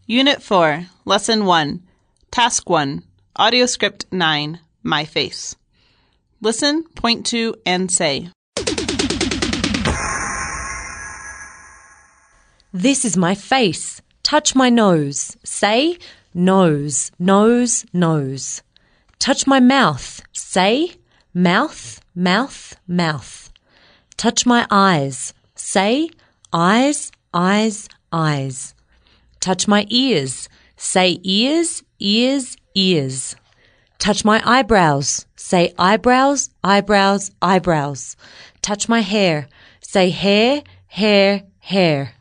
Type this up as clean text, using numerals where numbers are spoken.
Unit 4, Lesson 1, Task 1, Audio Script 9, My Face. Listen, point to, and say. This is my face. Touch my nose. Say, nose, nose, nose. Touch my mouth. Say, mouth, mouth, mouth. Touch my eyes. Say, eyes, eyes, eyes. Touch my ears. Say, ears, ears, ears. Touch my eyebrows. Say, eyebrows, eyebrows, eyebrows. Touch my hair. Say, hair, hair, hair.